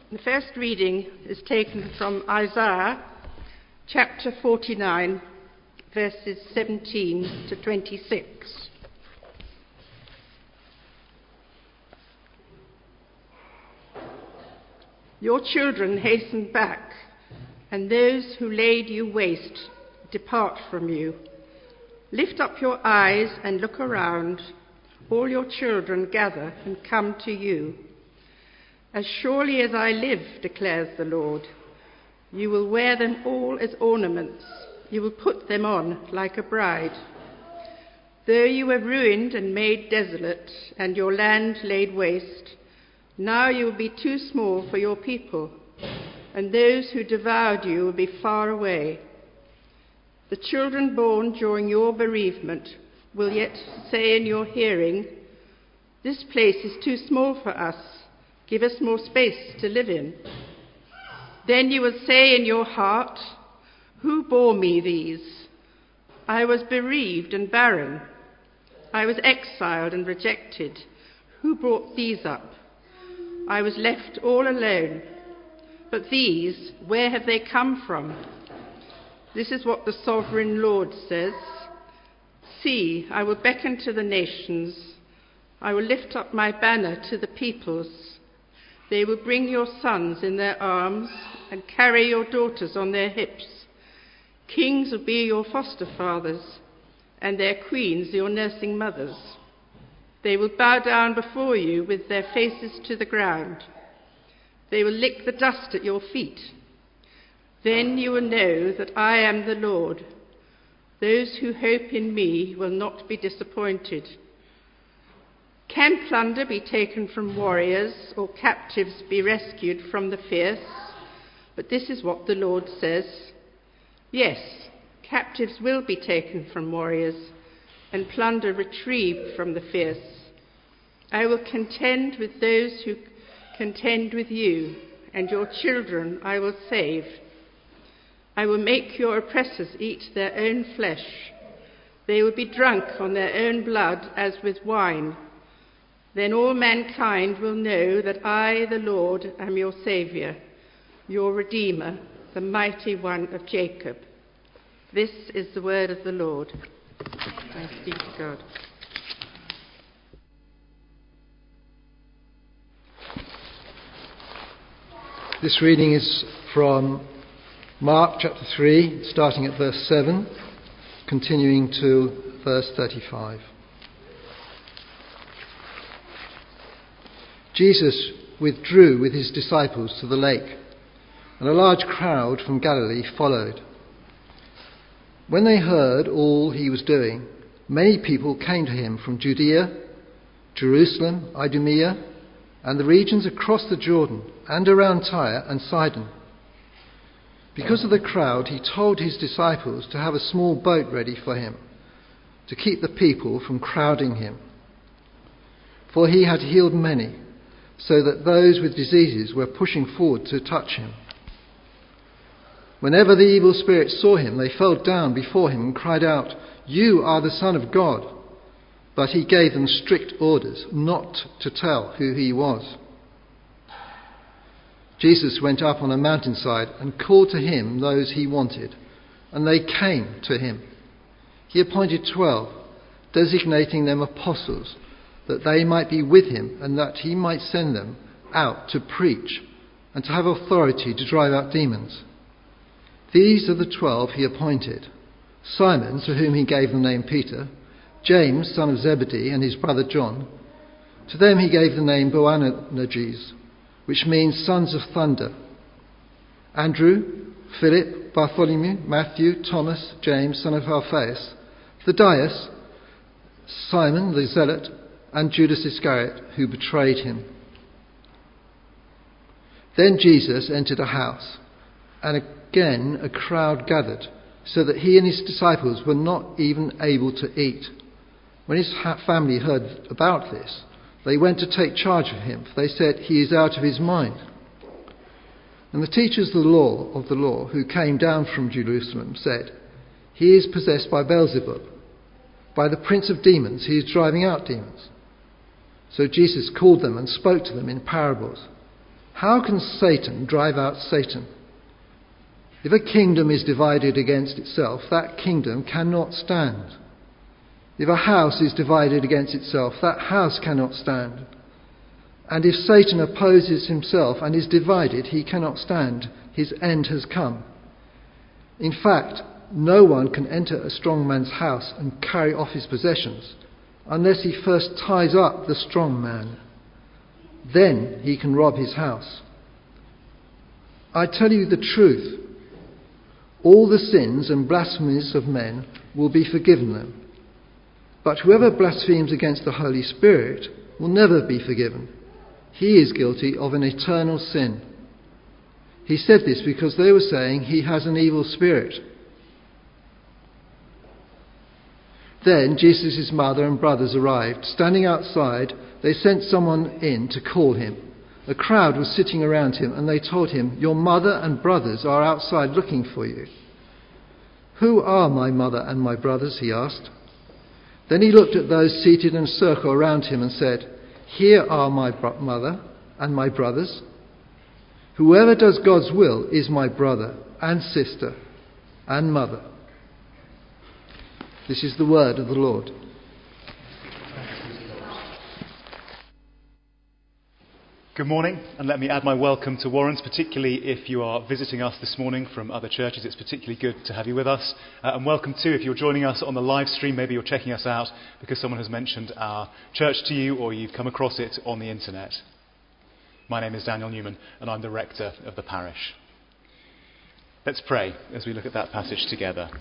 The first reading is taken from Isaiah chapter 49, verses 17 to 26. Your children hasten back, and those who laid you waste depart from you. Lift up your eyes and look around. All your children gather and come to you. As surely as I live, declares the Lord, you will wear them all as ornaments. You will put them on like a bride. Though you were ruined and made desolate, and your land laid waste, now you will be too small for your people, and those who devoured you will be far away. The children born during your bereavement will yet say in your hearing, this place is too small for us. Give us more space to live in. Then you will say in your heart, who bore me these? I was bereaved and barren. I was exiled and rejected. Who brought these up? I was left all alone. But these, where have they come from? This is what the sovereign Lord says. See, I will beckon to the nations. I will lift up my banner to the peoples. They will bring your sons in their arms and carry your daughters on their hips. Kings will be your foster fathers, and their queens your nursing mothers. They will bow down before you with their faces to the ground. They will lick the dust at your feet. Then you will know that I am the Lord. Those who hope in me will not be disappointed. Can plunder be taken from warriors, or captives be rescued from the fierce? But this is what the Lord says. Yes, captives will be taken from warriors, and plunder retrieved from the fierce. I will contend with those who contend with you, and your children I will save. I will make your oppressors eat their own flesh. They will be drunk on their own blood as with wine. Then all mankind will know that I, the Lord, am your Saviour, your Redeemer, the Mighty One of Jacob. This is the word of the Lord. Thanks be to God. This reading is from Mark chapter 3, starting at verse 7, continuing to verse 35. Jesus withdrew with his disciples to the lake, and a large crowd from Galilee followed. When they heard all he was doing, many people came to him from Judea, Jerusalem, Idumea, and the regions across the Jordan, and around Tyre and Sidon. Because of the crowd, he told his disciples to have a small boat ready for him, to keep the people from crowding him. For he had healed many, so that those with diseases were pushing forward to touch him. Whenever the evil spirits saw him, they fell down before him and cried out, "You are the Son of God." But he gave them strict orders not to tell who he was. Jesus went up on a mountainside and called to him those he wanted, and they came to him. He appointed 12, designating them apostles, that they might be with him and that he might send them out to preach and to have authority to drive out demons. These are the 12 he appointed: Simon, to whom he gave the name Peter, James, son of Zebedee, and his brother John. To them he gave the name Boanerges, which means sons of thunder. Andrew, Philip, Bartholomew, Matthew, Thomas, James, son of Alphaeus, Thaddeus, Simon the Zealot, and Judas Iscariot, who betrayed him. Then Jesus entered a house, and again a crowd gathered, so that he and his disciples were not even able to eat. When his family heard about this, they went to take charge of him, for they said, "He is out of his mind." And the teachers of the law, who came down from Jerusalem, said, "He is possessed by Beelzebub. By the prince of demons he is driving out demons." So Jesus called them and spoke to them in parables. How can Satan drive out Satan? If a kingdom is divided against itself, that kingdom cannot stand. If a house is divided against itself, that house cannot stand. And if Satan opposes himself and is divided, he cannot stand. His end has come. In fact, no one can enter a strong man's house and carry off his possessions unless he first ties up the strong man. Then he can rob his house. I tell you the truth. All the sins and blasphemies of men will be forgiven them. But whoever blasphemes against the Holy Spirit will never be forgiven. He is guilty of an eternal sin. He said this because they were saying he has an evil spirit. Then Jesus' mother and brothers arrived. Standing outside, they sent someone in to call him. A crowd was sitting around him, and they told him, "Your mother and brothers are outside looking for you." "Who are my mother and my brothers?" he asked. Then he looked at those seated in a circle around him and said, "Here are my mother and my brothers. Whoever does God's will is my brother and sister and mother." This is the word of the Lord. Good morning, and let me add my welcome to Warrens, particularly if you are visiting us this morning from other churches. It's particularly good to have you with us. And welcome too if you're joining us on the live stream. Maybe you're checking us out because someone has mentioned our church to you or you've come across it on the internet. My name is Daniel Newman, and I'm the rector of the parish. Let's pray as we look at that passage together.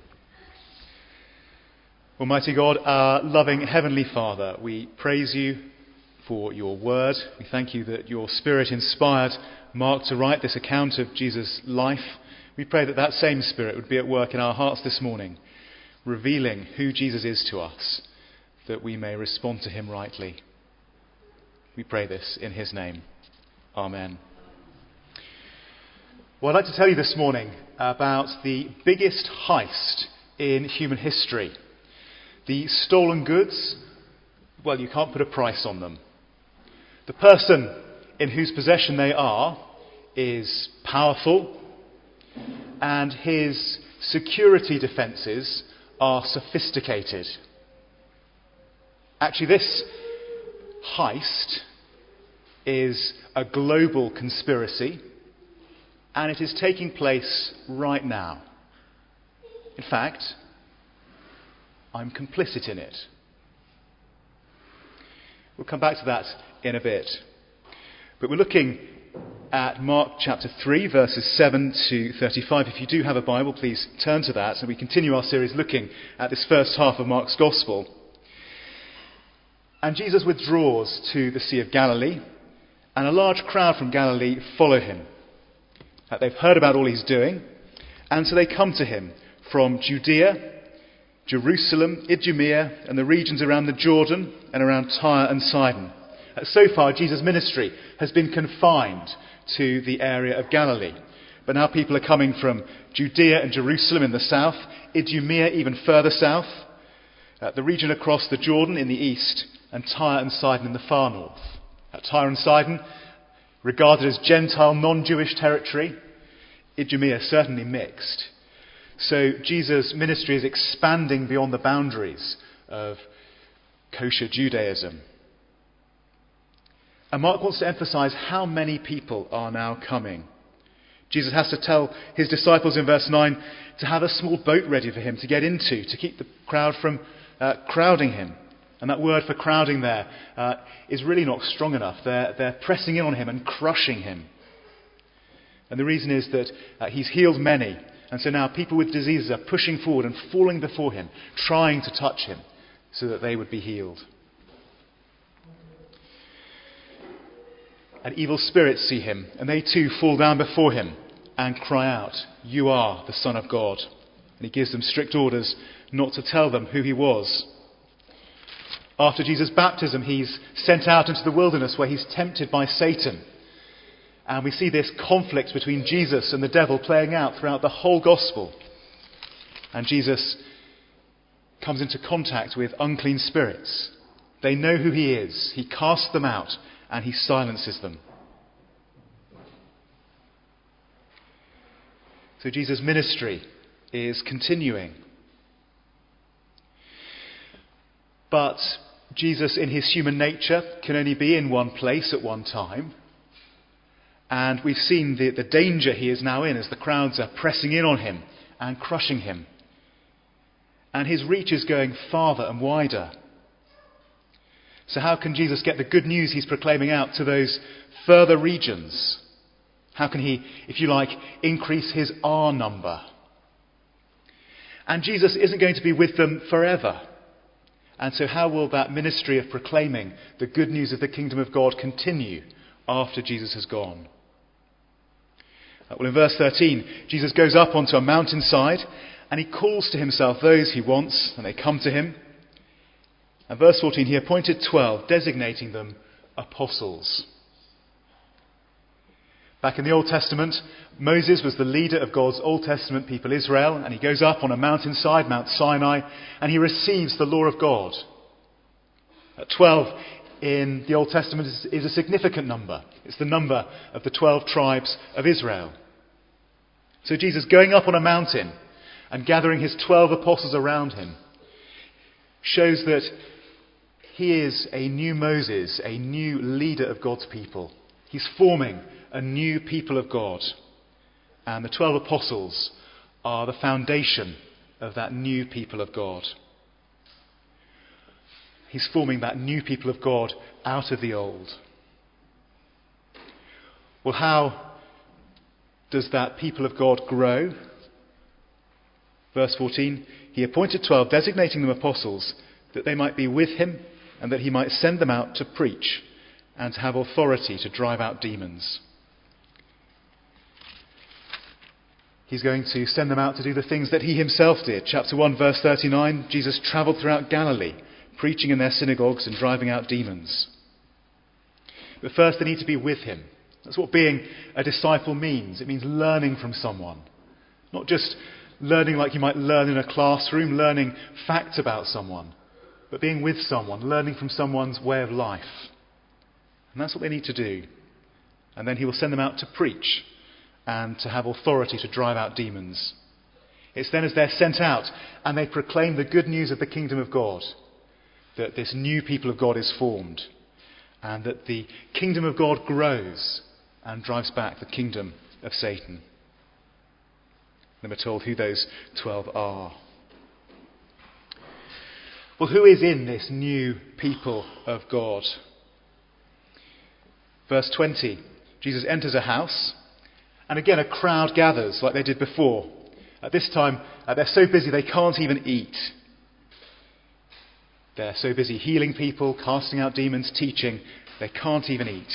Almighty God, our loving Heavenly Father, we praise you for your word. We thank you that your Spirit inspired Mark to write this account of Jesus' life. We pray that that same Spirit would be at work in our hearts this morning, revealing who Jesus is to us, that we may respond to him rightly. We pray this in his name. Amen. Well, I'd like to tell you this morning about the biggest heist in human history. The stolen goods, well, you can't put a price on them. The person in whose possession they are is powerful, and his security defences are sophisticated. Actually, this heist is a global conspiracy, and it is taking place right now. In fact, I'm complicit in it. We'll come back to that in a bit. But we're looking at Mark chapter 3, verses 7 to 35. If you do have a Bible, please turn to that. And we continue our series looking at this first half of Mark's Gospel. And Jesus withdraws to the Sea of Galilee, and a large crowd from Galilee follow him. They've heard about all he's doing, and so they come to him from Judea, Jerusalem, Idumea, and the regions around the Jordan and around Tyre and Sidon. So far, Jesus' ministry has been confined to the area of Galilee. But now people are coming from Judea and Jerusalem in the south, Idumea even further south, the region across the Jordan in the east, and Tyre and Sidon in the far north. Tyre and Sidon, regarded as Gentile, non-Jewish territory. Idumea certainly mixed. So Jesus' ministry is expanding beyond the boundaries of kosher Judaism. And Mark wants to emphasize how many people are now coming. Jesus has to tell his disciples in verse 9 to have a small boat ready for him to get into, to keep the crowd from crowding him. And that word for crowding there is really not strong enough. They're pressing in on him and crushing him. And the reason is that he's healed many. And so now people with diseases are pushing forward and falling before him, trying to touch him so that they would be healed. And evil spirits see him, and they too fall down before him and cry out, "You are the Son of God." And he gives them strict orders not to tell them who he was. After Jesus' baptism, he's sent out into the wilderness where he's tempted by Satan. And we see this conflict between Jesus and the devil playing out throughout the whole gospel. And Jesus comes into contact with unclean spirits. They know who he is. He casts them out and he silences them. So Jesus' ministry is continuing. But Jesus, in his human nature, can only be in one place at one time. And we've seen the danger he is now in as the crowds are pressing in on him and crushing him. And his reach is going farther and wider. So how can Jesus get the good news he's proclaiming out to those further regions? How can he, if you like, increase his R number? And Jesus isn't going to be with them forever. And so how will that ministry of proclaiming the good news of the kingdom of God continue after Jesus has gone? Well, in verse 13, Jesus goes up onto a mountainside and he calls to himself those he wants, and they come to him. And verse 14, he appointed 12, designating them apostles. Back in the Old Testament, Moses was the leader of God's Old Testament people Israel, and he goes up on a mountainside, Mount Sinai, and he receives the law of God. 12 in the Old Testament is a significant number. It's the number of the 12 tribes of Israel. So Jesus going up on a mountain and gathering his 12 apostles around him shows that he is a new Moses, a new leader of God's people. He's forming a new people of God. And the 12 apostles are the foundation of that new people of God. He's forming that new people of God out of the old. Well, how does that people of God grow? Verse 14, he appointed 12, designating them apostles, that they might be with him and that he might send them out to preach and to have authority to drive out demons. He's going to send them out to do the things that he himself did. Chapter 1, verse 39, Jesus travelled throughout Galilee, preaching in their synagogues and driving out demons. But first they need to be with him. That's what being a disciple means. It means learning from someone. Not just learning like you might learn in a classroom, learning facts about someone, but being with someone, learning from someone's way of life. And that's what they need to do. And then he will send them out to preach and to have authority to drive out demons. It's then as they're sent out and they proclaim the good news of the kingdom of God that this new people of God is formed and that the kingdom of God grows and drives back the kingdom of Satan. Then we're told who those 12 are. Well, who is in this new people of God? Verse 20, Jesus enters a house, and again a crowd gathers like they did before. At this time, they're so busy they can't even eat. They're so busy healing people, casting out demons, teaching, they can't even eat.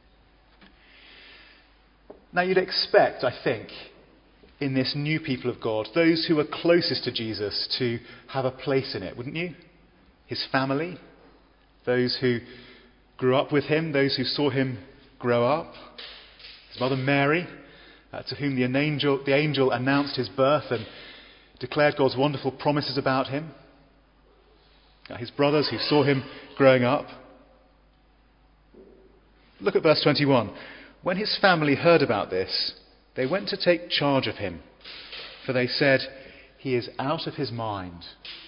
Now you'd expect, I think, in this new people of God, those who are closest to Jesus to have a place in it, wouldn't you? His family, those who grew up with him, those who saw him grow up, his mother Mary, to whom the angel announced his birth and declared God's wonderful promises about him, his brothers who saw him growing up. Look at verse 21. When his family heard about this, they went to take charge of him, for they said, "He is out of his mind."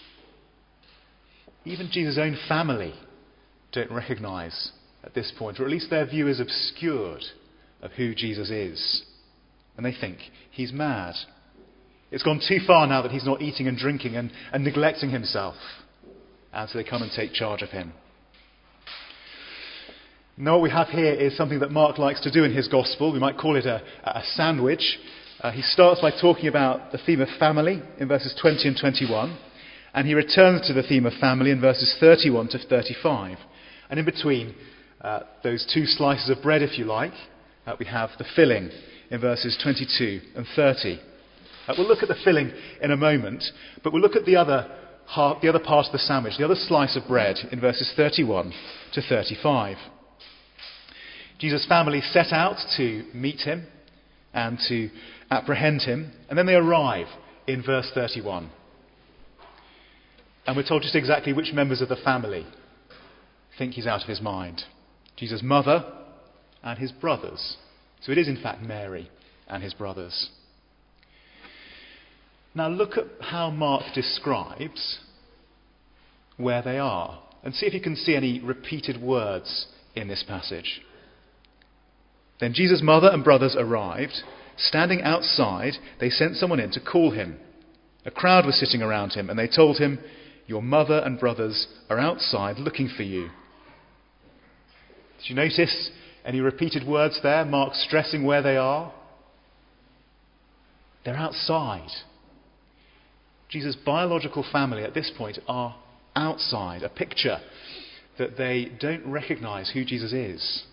Even Jesus' own family don't recognise at this point, or at least their view is obscured of who Jesus is. And they think he's mad. It's gone too far now that he's not eating and drinking and neglecting himself. And so they come and take charge of him. Now what we have here is something that Mark likes to do in his gospel. We might call it a sandwich. He starts by talking about the theme of family in verses 20 and 21. And he returns to the theme of family in verses 31 to 35. And in between those two slices of bread, if you like, we have the filling in verses 22 and 30. We'll look at the filling in a moment, but we'll look at the other part of the sandwich, the other slice of bread in verses 31 to 35. Jesus' family set out to meet him and to apprehend him, and then they arrive in verse 31. And we're told just exactly which members of the family think he's out of his mind. Jesus' mother and his brothers. So it is in fact Mary and his brothers. Now look at how Mark describes where they are, and see if you can see any repeated words in this passage. Then Jesus' mother and brothers arrived. Standing outside, they sent someone in to call him. A crowd was sitting around him, and they told him, "Your mother and brothers are outside looking for you." Did you notice any repeated words there? Mark stressing where they are. They're outside. Jesus' biological family at this point are outside, a picture that they don't recognise who Jesus is.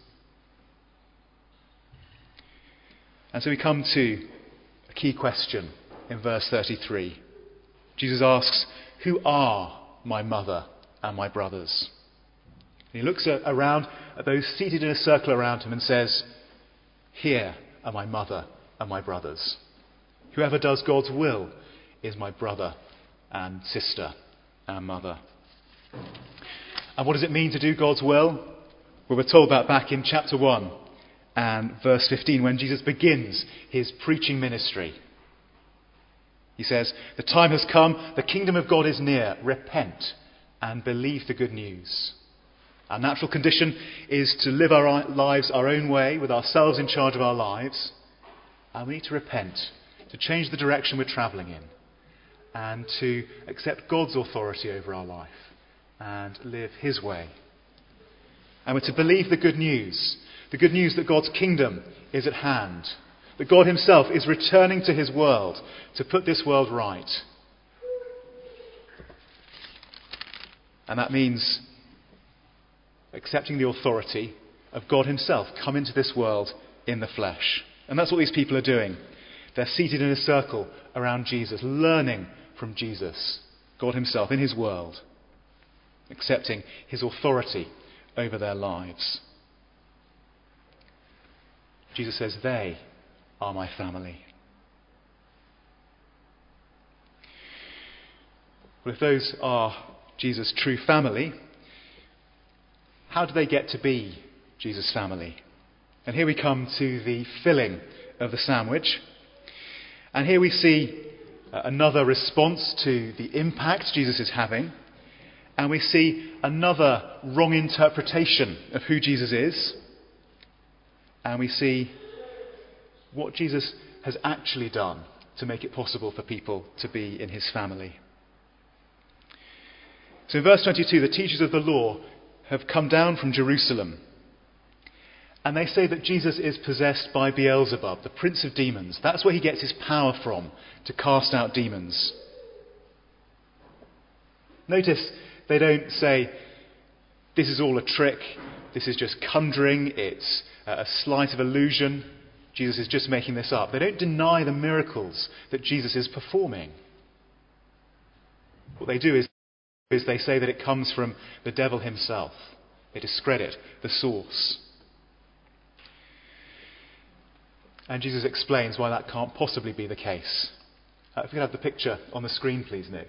And so we come to a key question in verse 33. Jesus asks, "Who are my mother and my brothers?" And he looks around at those seated in a circle around him and says, "Here are my mother and my brothers. Whoever does God's will is my brother and sister and mother." And what does it mean to do God's will? Well, we're told that back in chapter 1 and verse 15 when Jesus begins his preaching ministry. He says, "The time has come, the kingdom of God is near. Repent and believe the good news." Our natural condition is to live our lives our own way, with ourselves in charge of our lives. And we need to repent, to change the direction we're travelling in, and to accept God's authority over our life and live his way. And we're to believe the good news that God's kingdom is at hand, that God himself is returning to his world to put this world right. And that means accepting the authority of God himself come into this world in the flesh. And that's what these people are doing. They're seated in a circle around Jesus, learning from Jesus, God himself in his world, accepting his authority over their lives. Jesus says, "They are my family." Well, if those are Jesus' true family, how do they get to be Jesus' family? And here we come to the filling of the sandwich. And here we see another response to the impact Jesus is having. And we see another wrong interpretation of who Jesus is. And we see what Jesus has actually done to make it possible for people to be in his family. So in verse 22, the teachers of the law have come down from Jerusalem. And they say that Jesus is possessed by Beelzebub, the prince of demons. That's where he gets his power from, to cast out demons. Notice they don't say, this is all a trick, this is just conjuring, it's a sleight of illusion, Jesus is just making this up. They don't deny the miracles that Jesus is performing. What they do is they say that it comes from the devil himself. They discredit the source. And Jesus explains why that can't possibly be the case. If you could have the picture on the screen, please, Nick.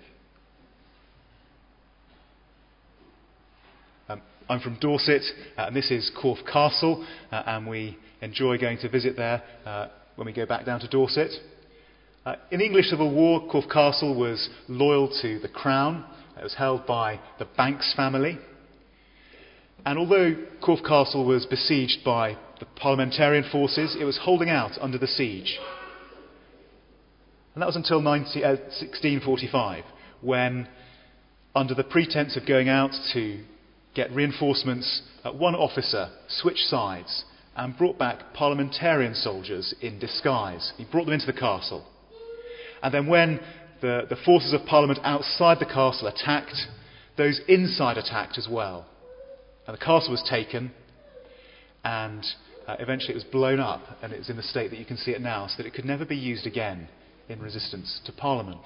I'm from Dorset, and this is Corfe Castle, and we enjoy going to visit there when we go back down to Dorset. In the English Civil War, Corfe Castle was loyal to the Crown. It was held by the Banks family. And although Corfe Castle was besieged by the parliamentarian forces, it was holding out under the siege. And that was until 1645, when, under the pretense of going out to get reinforcements, one officer switched sides and brought back parliamentarian soldiers in disguise. He brought them into the castle. And then when the forces of Parliament outside the castle attacked, those inside attacked as well. And the castle was taken, and eventually it was blown up, and it was in the state that you can see it now, so that it could never be used again in resistance to Parliament.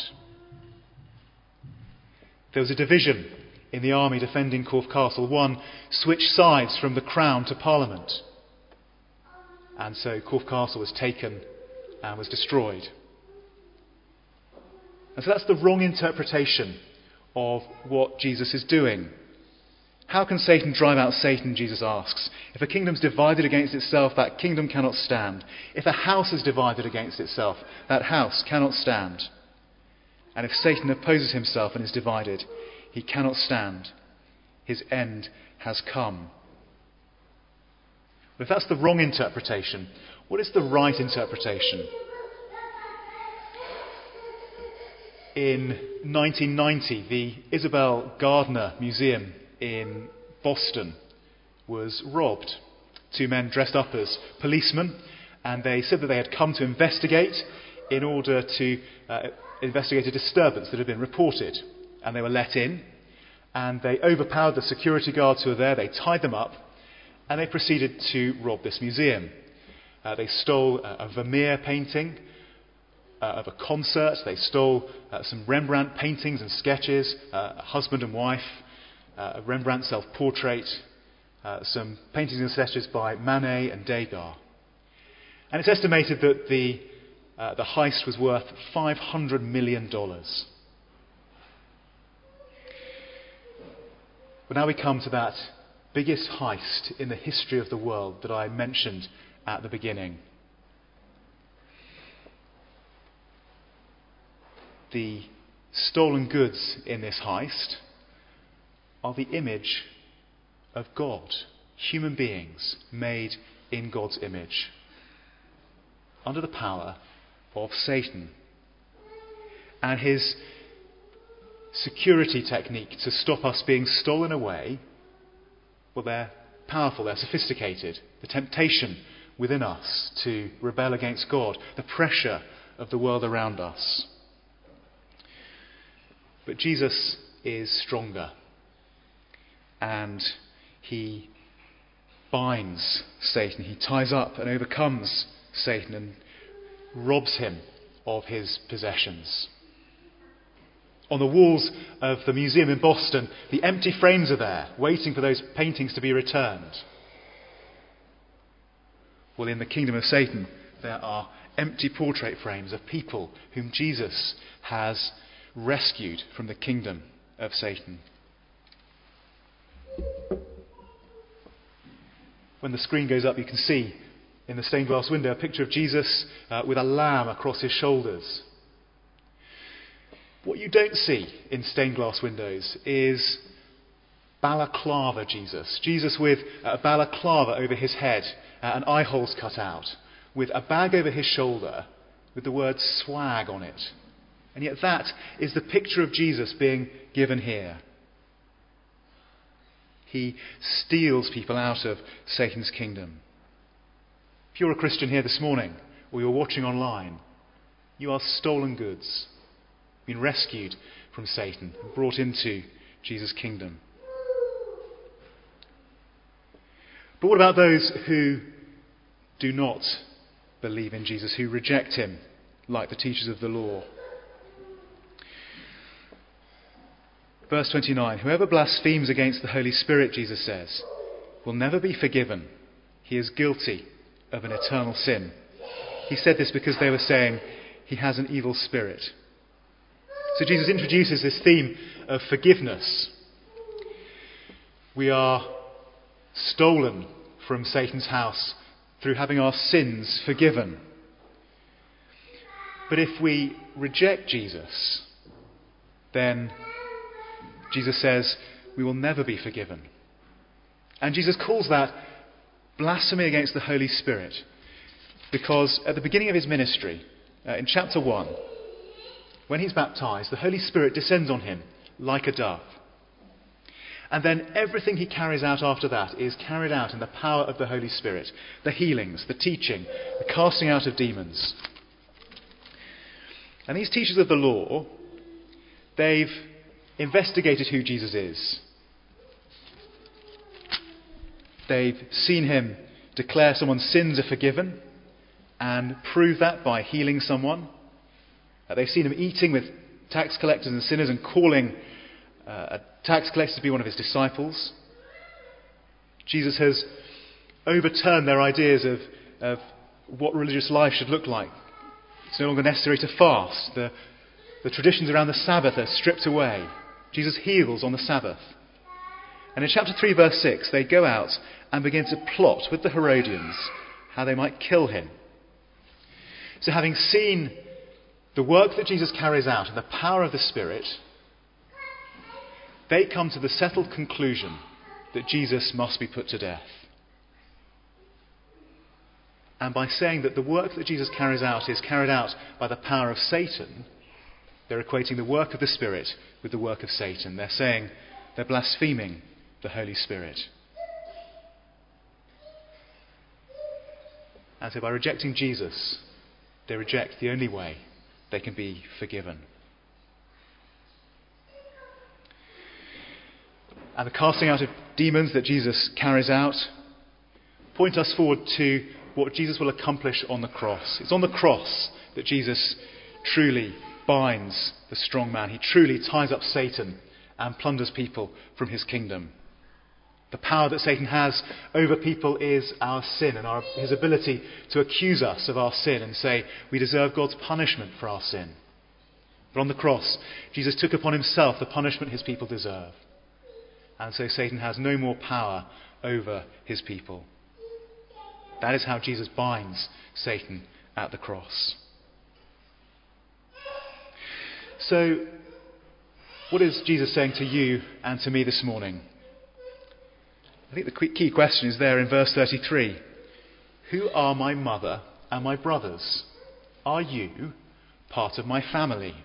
There was a division in the army defending Corfe Castle. One switched sides from the Crown to Parliament. And so Corfe Castle was taken and was destroyed. And so that's the wrong interpretation of what Jesus is doing. How can Satan drive out Satan, Jesus asks. If a kingdom's divided against itself, that kingdom cannot stand. If a house is divided against itself, that house cannot stand. And if Satan opposes himself and is divided, he cannot stand. His end has come. But if that's the wrong interpretation, what is the right interpretation? In 1990, the Isabel Gardner Museum in Boston was robbed. Two men dressed up as policemen, and they said that they had come to investigate in order to investigate a disturbance that had been reported. And they were let in, and they overpowered the security guards who were there. They tied them up, and they proceeded to rob this museum. They stole a Vermeer painting of a concert. They stole some Rembrandt paintings and sketches, a husband and wife, a Rembrandt self-portrait, some paintings and sketches by Manet and Degas. And it's estimated that the heist was worth $500 million. But now we come to that biggest heist in the history of the world that I mentioned at the beginning. The stolen goods in this heist are the image of God, human beings made in God's image, under the power of Satan. And his security technique to stop us being stolen away, well, they're powerful, they're sophisticated. The temptation within us to rebel against God, the pressure of the world around us. But Jesus is stronger, and he binds Satan. He ties up and overcomes Satan and robs him of his possessions. On the walls of the museum in Boston, the empty frames are there, waiting for those paintings to be returned. Well, in the kingdom of Satan, there are empty portrait frames of people whom Jesus has rescued from the kingdom of Satan. When the screen goes up, you can see in the stained glass window a picture of Jesus with a lamb across his shoulders. What you don't see in stained glass windows is balaclava Jesus. Jesus with a balaclava over his head and eye holes cut out, with a bag over his shoulder with the word swag on it. And yet that is the picture of Jesus being given here. He steals people out of Satan's kingdom. If you're a Christian here this morning, or you're watching online, you are stolen goods, been rescued from Satan and brought into Jesus' kingdom. But what about those who do not believe in Jesus, who reject him, like the teachers of the law? Verse 29, whoever blasphemes against the Holy Spirit, Jesus says, will never be forgiven. He is guilty of an eternal sin. He said this because they were saying he has an evil spirit. So Jesus introduces this theme of forgiveness. We are stolen from Satan's house through having our sins forgiven. But if we reject Jesus, then Jesus says we will never be forgiven. And Jesus calls that blasphemy against the Holy Spirit, because at the beginning of his ministry, in chapter 1, when he's baptized, the Holy Spirit descends on him like a dove. And then everything he carries out after that is carried out in the power of the Holy Spirit. The healings, the teaching, the casting out of demons. And these teachers of the law, they've investigated who Jesus is. They've seen him declare someone's sins are forgiven and prove that by healing someone. They've seen him eating with tax collectors and sinners and calling a tax collector to be one of his disciples. Jesus has overturned their ideas of what religious life should look like. It's no longer necessary to fast. The traditions around the Sabbath are stripped away. Jesus heals on the Sabbath. And in chapter 3, verse 6, they go out and begin to plot with the Herodians how they might kill him. So having seen the work that Jesus carries out and the power of the Spirit, they come to the settled conclusion that Jesus must be put to death. And by saying that the work that Jesus carries out is carried out by the power of Satan, they're equating the work of the Spirit with the work of Satan. They're saying they're blaspheming the Holy Spirit. And so by rejecting Jesus, they reject the only way they can be forgiven. And the casting out of demons that Jesus carries out point us forward to what Jesus will accomplish on the cross. It's on the cross that Jesus truly binds the strong man. He truly ties up Satan and plunders people from his kingdom. The power that Satan has over people is our sin and his ability to accuse us of our sin and say we deserve God's punishment for our sin. But on the cross, Jesus took upon himself the punishment his people deserve. And so Satan has no more power over his people. That is how Jesus binds Satan at the cross. So, what is Jesus saying to you and to me this morning? I think the key question is there in verse 33. Who are my mother and my brothers? Are you part of my family?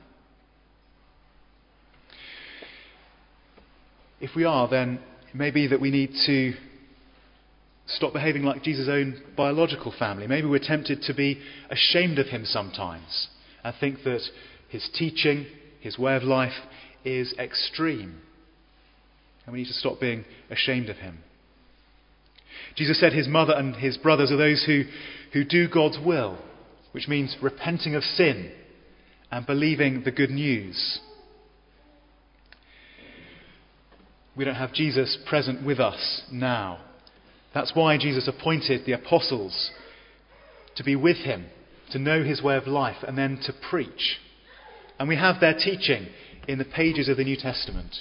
If we are, then it may be that we need to stop behaving like Jesus' own biological family. Maybe we're tempted to be ashamed of him sometimes and think that his teaching, his way of life is extreme. And we need to stop being ashamed of him. Jesus said his mother and his brothers are those who do God's will, which means repenting of sin and believing the good news. We don't have Jesus present with us now. That's why Jesus appointed the apostles to be with him, to know his way of life, and then to preach. And we have their teaching in the pages of the New Testament.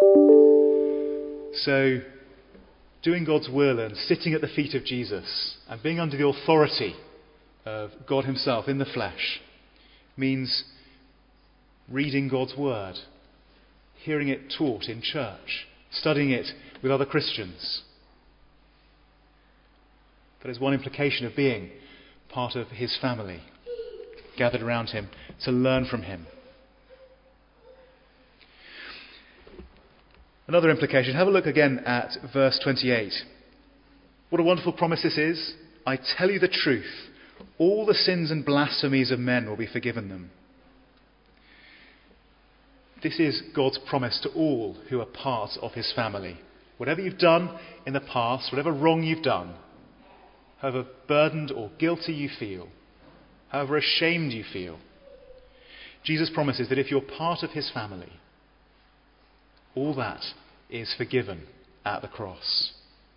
So, doing God's will and sitting at the feet of Jesus and being under the authority of God himself in the flesh means reading God's word, hearing it taught in church, studying it with other Christians. That is one implication of being part of his family, gathered around him to learn from him. Another implication, have a look again at verse 28. What a wonderful promise this is. I tell you the truth, all the sins and blasphemies of men will be forgiven them. This is God's promise to all who are part of his family. Whatever you've done in the past, whatever wrong you've done, however burdened or guilty you feel, however ashamed you feel, Jesus promises that if you're part of his family, all that is forgiven at the cross.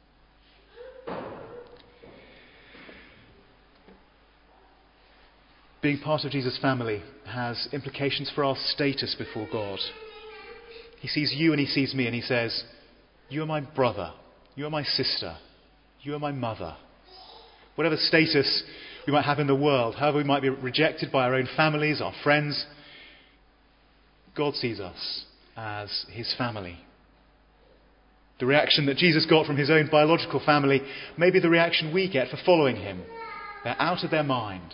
Being part of Jesus' family has implications for our status before God. He sees you and he sees me and he says, you are my brother, you are my sister, you are my mother. Whatever status we might have in the world, however we might be rejected by our own families, our friends, God sees us as his family. The reaction that Jesus got from his own biological family may be the reaction we get for following him. They're out of their mind.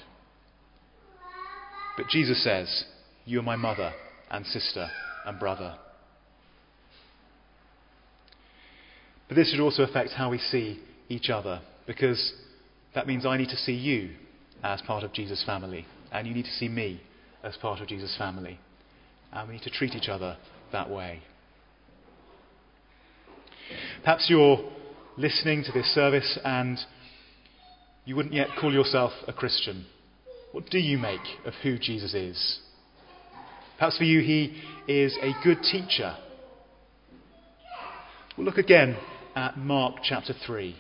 But Jesus says, you are my mother and sister and brother. But this should also affect how we see each other, because that means I need to see you as part of Jesus' family, and you need to see me as part of Jesus' family. And we need to treat each other that way. Perhaps you're listening to this service and you wouldn't yet call yourself a Christian. What do you make of who Jesus is? Perhaps for you he is a good teacher. We'll look again at Mark chapter 3.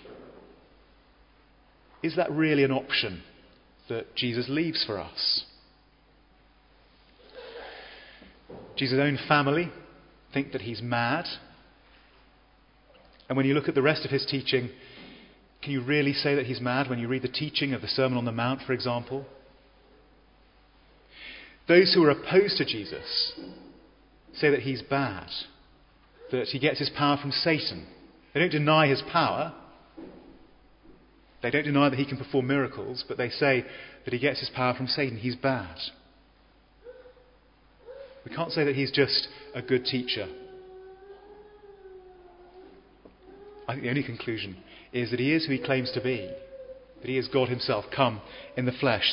Is that really an option that Jesus leaves for us? Jesus' own family think that he's mad. And when you look at the rest of his teaching, can you really say that he's mad when you read the teaching of the Sermon on the Mount, for example? Those who are opposed to Jesus say that he's bad, that he gets his power from Satan. They don't deny his power. They don't deny that he can perform miracles, but they say that he gets his power from Satan. He's bad. We can't say that he's just a good teacher. I think the only conclusion is that he is who he claims to be, that he is God himself come in the flesh,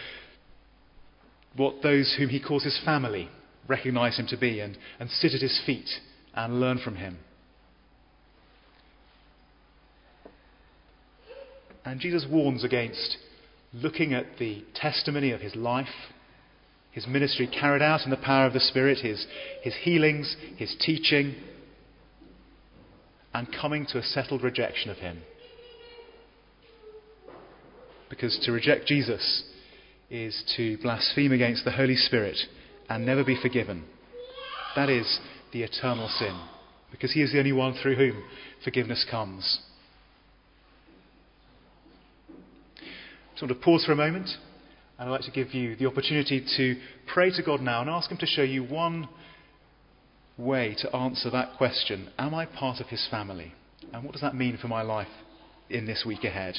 what those whom he calls his family recognise him to be and sit at his feet and learn from him. And Jesus warns against looking at the testimony of his life, his ministry carried out in the power of the Spirit, his healings, his teaching, and coming to a settled rejection of him. Because to reject Jesus is to blaspheme against the Holy Spirit and never be forgiven. That is the eternal sin, because he is the only one through whom forgiveness comes. I want to pause for a moment, and I'd like to give you the opportunity to pray to God now and ask him to show you one way to answer that question. Am I part of his family? And what does that mean for my life in this week ahead?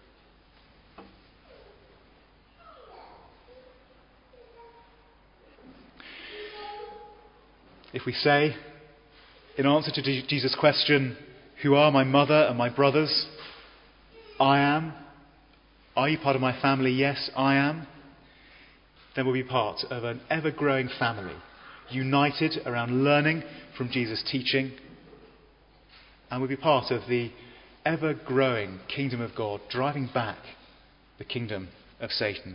If we say, in answer to Jesus' question, who are my mother and my brothers? I am. Are you part of my family? Yes, I am. Then we'll be part of an ever-growing family, united around learning from Jesus' teaching. And we'll be part of the ever-growing kingdom of God, driving back the kingdom of Satan.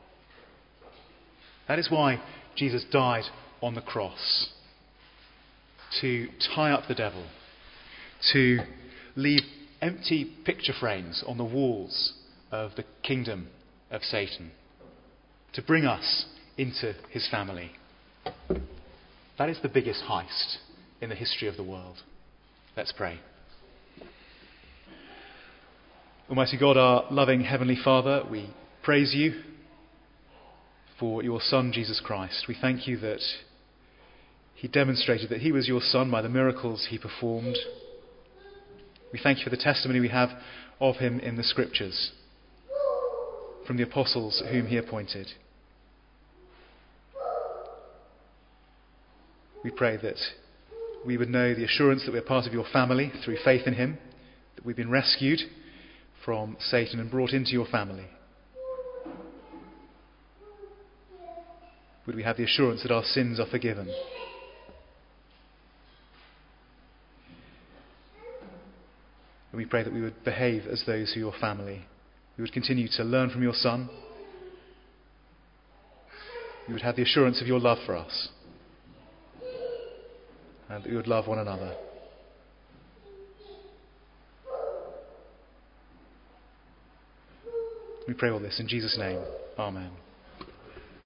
That is why Jesus died on the cross, to tie up the devil, to leave empty picture frames on the walls of the kingdom of Satan, to bring us into his family. That is the biggest heist in the history of the world. Let's pray. Almighty God, our loving Heavenly Father, we praise you for your Son, Jesus Christ. We thank you that he demonstrated that he was your Son by the miracles he performed. We thank you for the testimony we have of him in the Scriptures, from the apostles whom he appointed. We pray that we would know the assurance that we are part of your family through faith in him, that we've been rescued from Satan and brought into your family. Would we have the assurance that our sins are forgiven? And we pray that we would behave as those who are your family. We would continue to learn from your Son. We would have the assurance of your love for us. And that we would love one another. We pray all this in Jesus' name. Amen.